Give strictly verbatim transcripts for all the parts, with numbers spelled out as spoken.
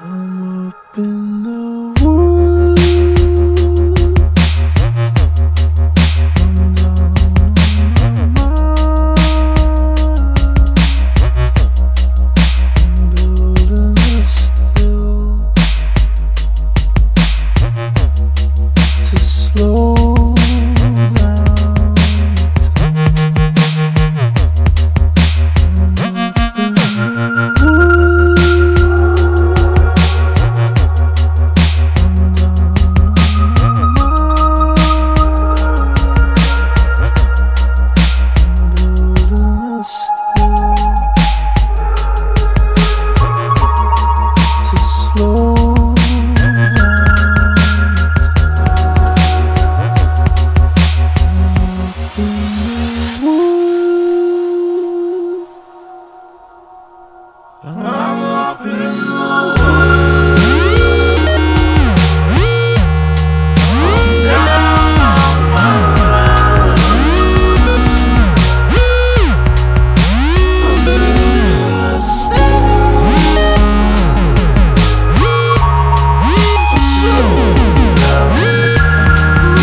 I'm up in the woods. I'm down on my mind. Building a still to slow I'm up in the woods. I'm down on my line. I'm building a still slow down the time.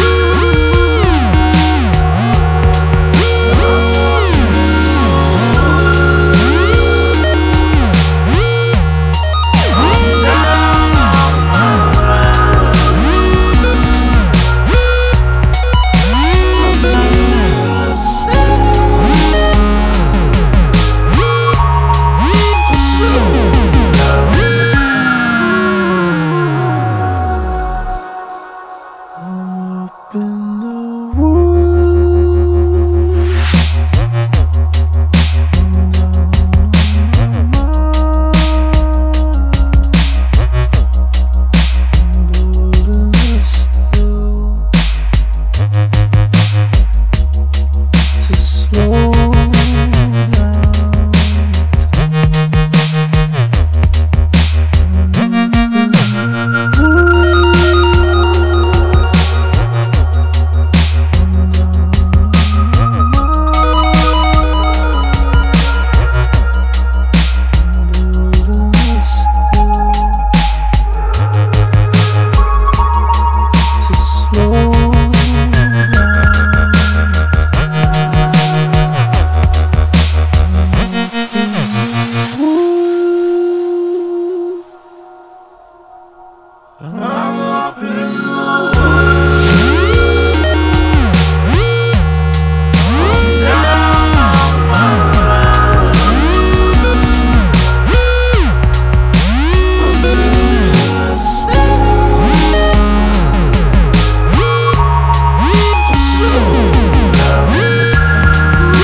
I'm up in the woods. I'm building a still to slow I'm up in the woods. I'm down on my line. I'm building a still slow down the time.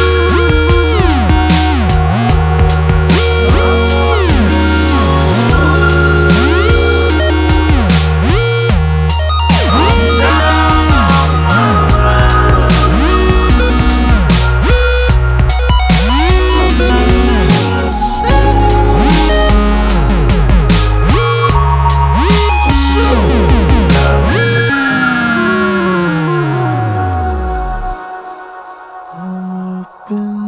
I'm up in